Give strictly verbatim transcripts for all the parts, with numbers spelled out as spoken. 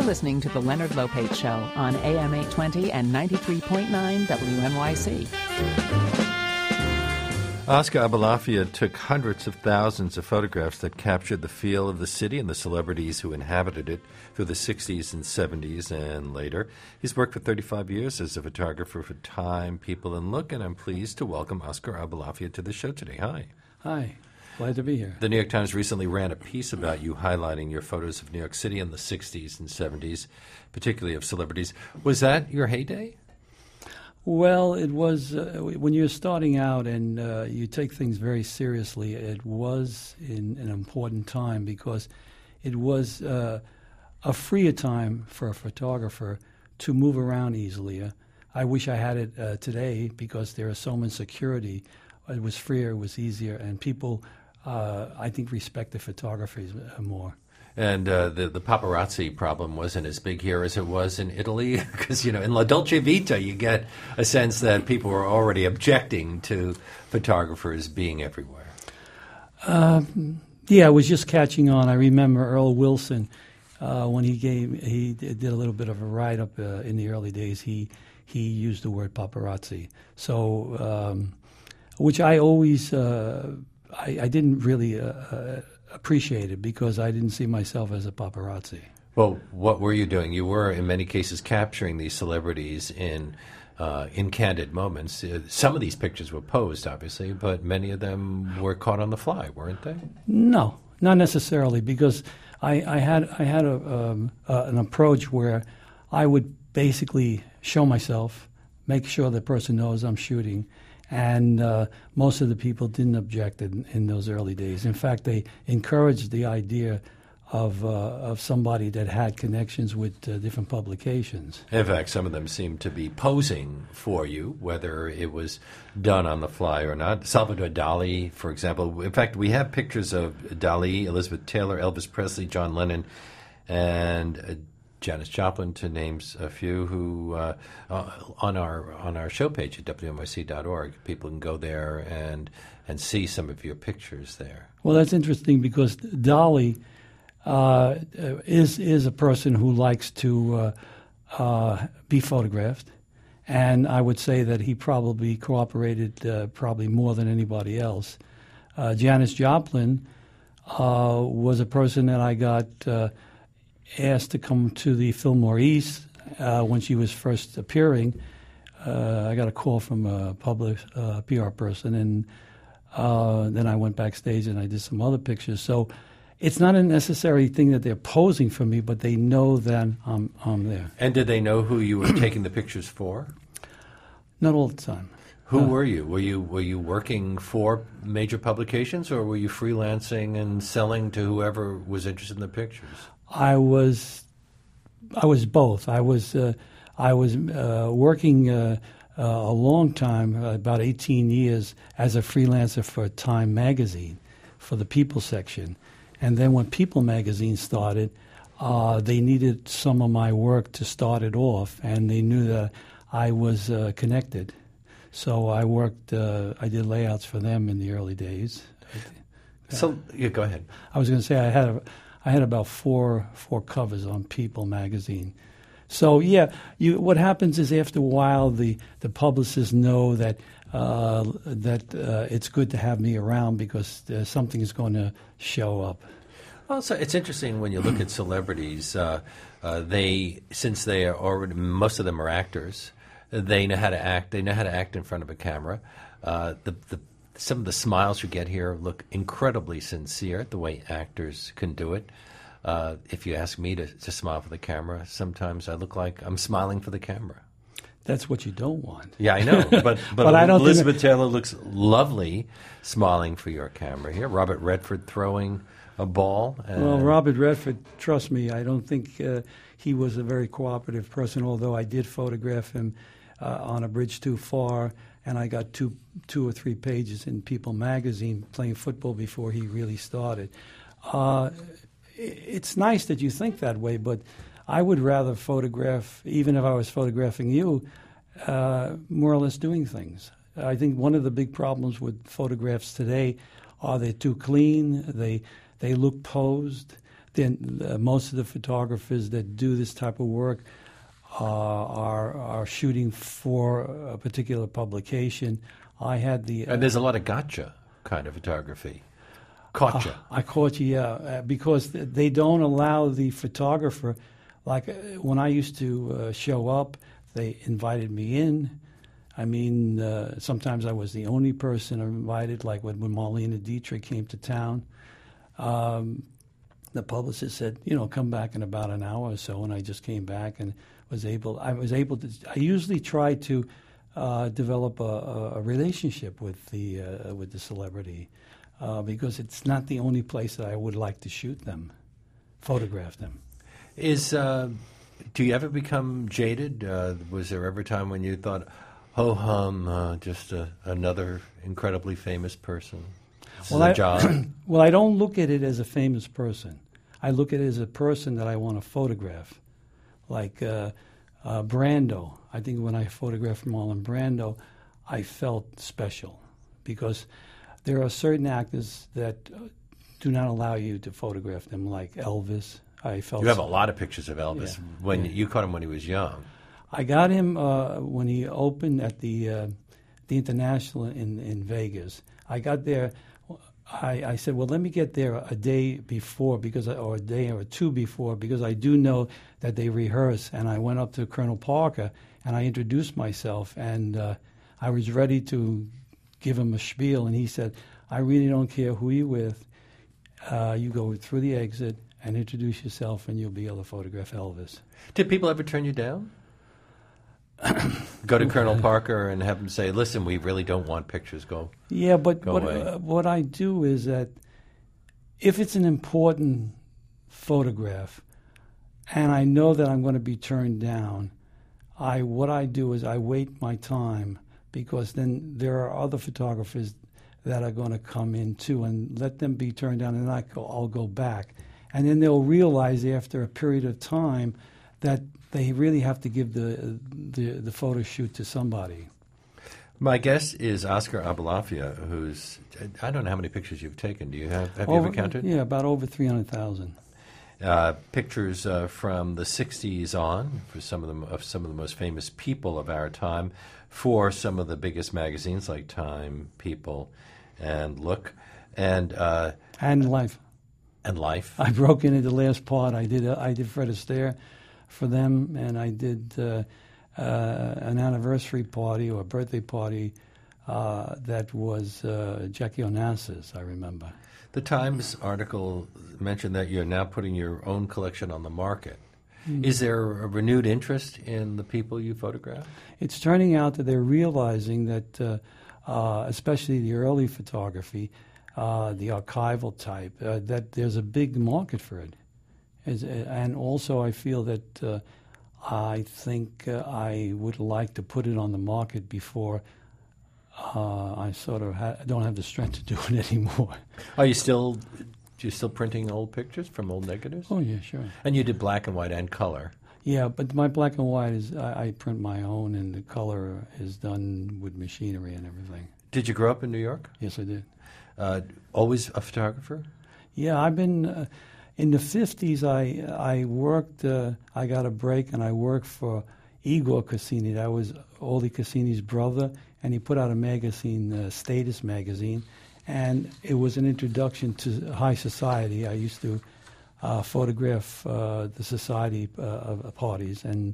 You're listening to The Leonard Lopate Show on A M eight twenty and ninety-three point nine W N Y C. Oscar Abulafia took hundreds of thousands of photographs that captured the feel of the city and the celebrities who inhabited it through the sixties and seventies and later. He's worked for thirty-five years as a photographer for Time, People, and Look, and I'm pleased to welcome Oscar Abulafia to the show today. Hi. Hi. Glad to be here. The New York Times recently ran a piece about you highlighting your photos of New York City in the sixties and seventies, particularly of celebrities. Was that your heyday? Well, it was uh, when you're starting out and uh, you take things very seriously, it was in an important time because it was uh, a freer time for a photographer to move around easily. Uh, I wish I had it uh, today because there is so much security. It was freer, it was easier, and people, uh, I think, respect the photography more. And uh, the, the paparazzi problem wasn't as big here as it was in Italy because, you know, in La Dolce Vita, you get a sense that people were already objecting to photographers being everywhere. Uh, yeah, it was just catching on. I remember Earl Wilson, uh, when he gave, he did a little bit of a write-up uh, in the early days, he, he used the word paparazzi. So, um, which I always, uh, I, I didn't really uh, uh, appreciate it because I didn't see myself as a paparazzi. Well, what were you doing? You were, in many cases, capturing these celebrities in uh, in candid moments. Uh, some of these pictures were posed, obviously, but many of them were caught on the fly, weren't they? No, not necessarily, because I, I had I had a, um, uh, an approach where I would basically show myself, make sure the person knows I'm shooting. And uh, most of the people didn't object in, in those early days. In fact, they encouraged the idea of uh, of somebody that had connections with uh, different publications. In fact, some of them seemed to be posing for you, whether it was done on the fly or not. Salvador Dali, for example. In fact, we have pictures of Dali, Elizabeth Taylor, Elvis Presley, John Lennon, and uh, Janis Joplin, to name a few, who uh, uh, on our on our show page at W N Y C dot org, people can go there and and see some of your pictures there. Well, that's interesting because Dolly uh, is is a person who likes to uh, uh, be photographed, and I would say that he probably cooperated uh, probably more than anybody else. Uh, Janis Joplin uh, was a person that I got Uh, asked to come to the Fillmore East uh, when she was first appearing. Uh, I got a call from a public uh, P R person, and uh, then I went backstage and I did some other pictures. So it's not a necessary thing that they're posing for me, but they know that I'm, I'm there. And did they know who you were taking the pictures for? Not all the time. Who uh, were you? Were you were you working for major publications, or were you freelancing and selling to whoever was interested in the pictures? I was, I was both. I was, uh, I was uh, working uh, uh, a long time, uh, about eighteen years, as a freelancer for Time magazine, for the People section, and then when People magazine started, uh, they needed some of my work to start it off, and they knew that I was uh, connected, so I worked. Uh, I did layouts for them in the early days. So, yeah, go ahead. I was going to say I had a. I had about four four covers on People magazine. So yeah, you, what happens is after a while the, the publicists know that uh, that uh, it's good to have me around because uh, something is going to show up. Also, it's interesting when you look at celebrities. Uh, uh, they since they are already most of them are actors. They know how to act. They know how to act in front of a camera. Uh, the the Some of the smiles you get here look incredibly sincere, the way actors can do it. Uh, if you ask me to, to smile for the camera, sometimes I look like I'm smiling for the camera. That's what you don't want. Yeah, I know. But, but, but I don't Elizabeth think Taylor looks lovely smiling for your camera here. Robert Redford throwing a ball. And well, Robert Redford, trust me, I don't think uh, he was a very cooperative person, although I did photograph him uh, on a bridge too far. And I got two, two or three pages in People magazine playing football before he really started. Uh, it's nice that you think that way, but I would rather photograph, even if I was photographing you, uh, more or less doing things. I think one of the big problems with photographs today are they're too clean, they they look posed, then uh, most of the photographers that do this type of work uh, are are shooting for a particular publication. I had the uh, And there's a lot of gotcha kind of photography. Caught you. Uh, I caught you, yeah, uh, because th- they don't allow the photographer. Like uh, when I used to uh, show up, they invited me in. I mean, uh, sometimes I was the only person invited, like when, when Marlene Dietrich came to town. Um, the publicist said, you know, come back in about an hour or so, and I just came back and was able, I was able to, I usually try to uh, develop a, a relationship with the, uh, with the celebrity. Uh, because it's not the only place that I would like to shoot them, photograph them. Is uh, do you ever become jaded? Uh, was there ever a time when you thought, "Ho hum, uh, just a, another incredibly famous person"? This Well, is a I, job. well, I don't look at it as a famous person. I look at it as a person that I want to photograph, like uh, uh, Brando. I think when I photographed Marlon Brando, I felt special because there are certain actors that uh, do not allow you to photograph them, like Elvis. I felt You have a so- lot of pictures of Elvis. Yeah. When Yeah. you caught him when he was young. I got him uh, when he opened at the uh, the International in, in Vegas. I got there. I, I said, well, let me get there a day before, because I, or a day or two before, because I do know that they rehearse. And I went up to Colonel Parker and I introduced myself, and uh, I was ready to give him a spiel, and he said, I really don't care who you're with. Uh, you go through the exit and introduce yourself, and you'll be able to photograph Elvis. Did people ever turn you down? Go to Colonel Parker and have him say, "Listen, we really don't want pictures. Go." Yeah, but Go what, away. uh, what I do is that if it's an important photograph and I know that I'm going to be turned down, I what I do is I wait my time, because then there are other photographers that are going to come in too, and let them be turned down, and I go, I'll go back. And then they'll realize after a period of time that they really have to give the the, the photo shoot to somebody. My guest is Oscar Abulafia, who's, I don't know how many pictures you've taken. Do you have, have you Over- ever counted? Yeah, about over three hundred thousand. Uh, pictures uh, from the sixties on for some of the of some of the most famous people of our time, for some of the biggest magazines like Time, People, and Look, and uh, And Life. and Life. I broke into the last part. I did. Uh, I did Fred Astaire for them, and I did uh, uh, an anniversary party or a birthday party uh, that was uh, Jackie Onassis. I remember. The Times article mentioned that you're now putting your own collection on the market. Mm. Is there a renewed interest in the people you photograph? It's turning out that they're realizing that, uh, uh, especially the early photography, uh, the archival type, uh, that there's a big market for it. As, and also I feel that uh, I think uh, I would like to put it on the market before uh, I sort of ha- don't have the strength to do it anymore. Are you still, do you still printing old pictures from old negatives? Oh, yeah, sure. And you did black and white and color. Yeah, but my black and white is, I, I print my own, and the color is done with machinery and everything. Did you grow up in New York? Yes, I did. Uh, always a photographer? Yeah, I've been uh, in the fifties. I I worked. Uh, I got a break, and I worked for Igor Cassini. That was Oli Cassini's brother, and he put out a magazine, uh, Status magazine, and it was an introduction to high society. I used to uh, photograph uh, the society uh, of parties, and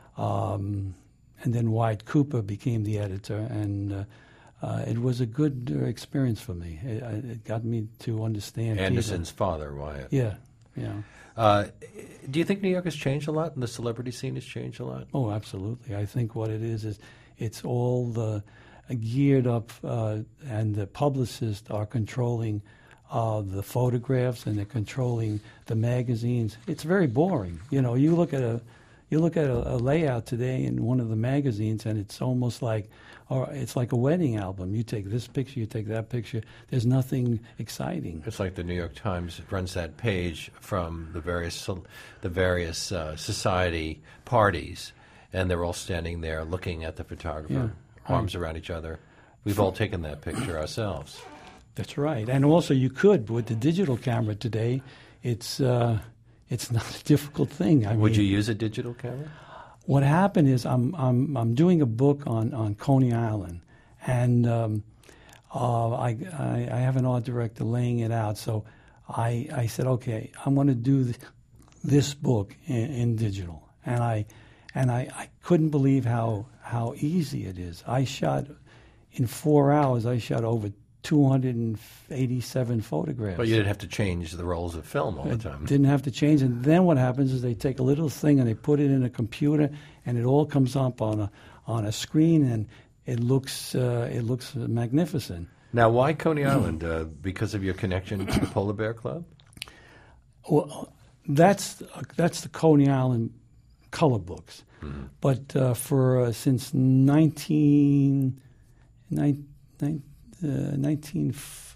um, and then Wyatt Cooper became the editor, and. Uh, Uh, it was a good uh, experience for me. It, it got me to understand Anderson's people. father, Wyatt. Yeah, yeah. Uh, do you think New York has changed a lot and the celebrity scene has changed a lot? Oh, absolutely. I think what it is is it's all the, uh, geared up, uh, and the publicists are controlling uh, the photographs, and they're controlling the magazines. It's very boring. You know, you look at a you look at a, a layout today in one of the magazines, and it's almost like. Or it's like a wedding album. You take this picture, you take that picture. There's nothing exciting. It's like the New York Times runs that page from the various the various uh, society parties, and they're all standing there looking at the photographer, Yeah, arms right. around each other. We've all taken that picture ourselves. That's right. And also you could, with the digital camera today, it's uh, it's not a difficult thing. I Would mean, you use a digital camera? What happened is I'm I'm I'm doing a book on, on Coney Island, and um, uh, I, I I have an art director laying it out. So I I said, okay, I'm going to do this, this book in, in digital, and I and I, I couldn't believe how how easy it is. I shot in four hours. I shot over two hundred eighty-seven photographs. But you didn't have to change the rolls of film all the time. Didn't have to change. And then what happens is they take a little thing and they put it in a computer, and it all comes up on a on a screen, and it looks uh, it looks magnificent. Now, why Coney Island? Uh, because of your connection to the Polar Bear Club? Well, that's that's the Coney Island color books. Mm-hmm. But uh, for uh, since nineteen, nine, nine, uh, nineteen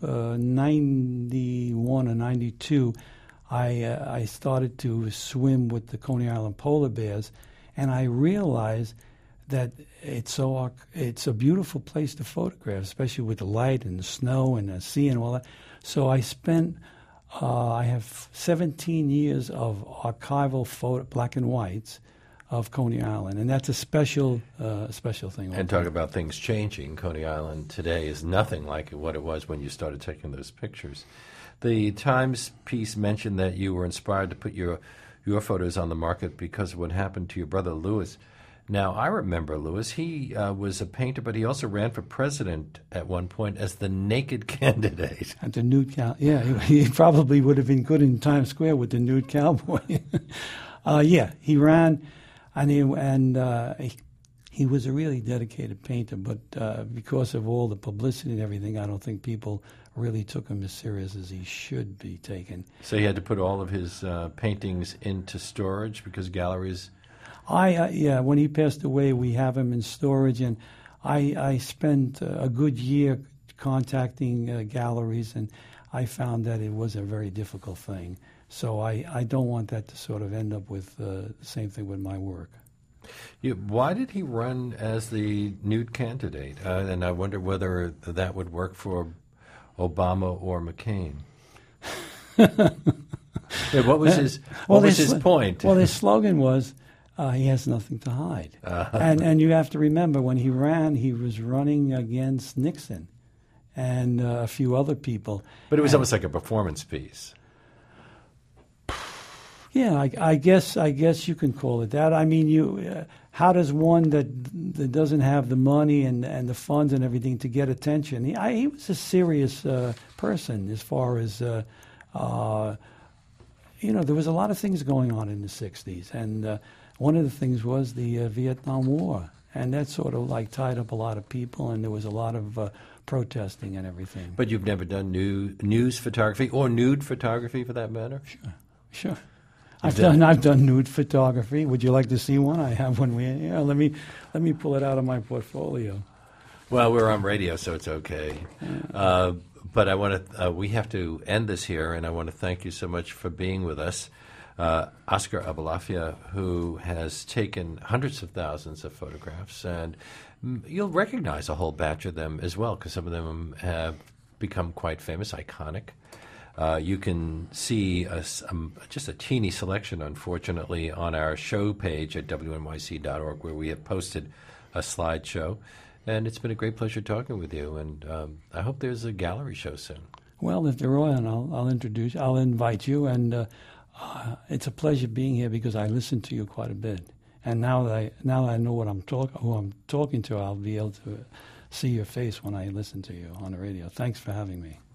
ninety-one or ninety-two, I uh, I started to swim with the Coney Island polar bears, and I realized that it's so it's a beautiful place to photograph, especially with the light and the snow and the sea and all that. So I spent uh, I have seventeen years of archival photo, black and whites, of Coney Island, and that's a special uh, special thing. And talk about things changing. Coney Island today is nothing like what it was when you started taking those pictures. The Times piece mentioned that you were inspired to put your your photos on the market because of what happened to your brother Louis. Now, I remember Louis. He uh, was a painter, but he also ran for president at one point as the naked candidate. At the nude cow, yeah, he, he probably would have been good in Times Square with the nude cowboy. uh, yeah, he ran. And he, and uh, he, he was a really dedicated painter, but uh, because of all the publicity and everything, I don't think people really took him as serious as he should be taken. So he had to put all of his uh, paintings into storage because galleries... I uh, yeah, when he passed away, we have him in storage, and I, I spent uh, a good year contacting uh, galleries, and I found that it was a very difficult thing. So I, I don't want that to sort of end up with uh, the same thing with my work. Yeah, why did he run as the nude candidate? Uh, and I wonder whether that would work for Obama or McCain. Yeah, what was his What well, was his sl- point? Well, his slogan was, uh, "He has nothing to hide." Uh-huh. And and you have to remember when he ran, he was running against Nixon and uh, a few other people. But it was and, almost like a performance piece. Yeah, I, I guess I guess you can call it that. I mean, you. Uh, how does one that that doesn't have the money and, and the funds and everything to get attention? He, I, he was a serious uh, person as far as, uh, uh, you know, there was a lot of things going on in the sixties, and uh, one of the things was the uh, Vietnam War, and that sort of like tied up a lot of people, and there was a lot of uh, protesting and everything. But you've never done new, news photography or nude photography, for that matter? Sure, sure. I've done I've done nude photography. Would you like to see one? I have one. We yeah. Let me let me pull it out of my portfolio. Well, we're on radio, so it's okay. Yeah. Uh, but I want to. Uh, we have to end this here, and I want to thank you so much for being with us, uh, Oscar Abulafia, who has taken hundreds of thousands of photographs, and you'll recognize a whole batch of them as well, because some of them have become quite famous, iconic. Uh, you can see a, um, just a teeny selection, unfortunately, on our show page at W N Y C dot org, where we have posted a slideshow. And it's been a great pleasure talking with you, and um, I hope there's a gallery show soon. Well, if there are, and I'll, I'll introduce, I'll invite you, and uh, uh, it's a pleasure being here because I listen to you quite a bit. And now that I now that I know what I'm talk, who I'm talking to, I'll be able to see your face when I listen to you on the radio. Thanks for having me.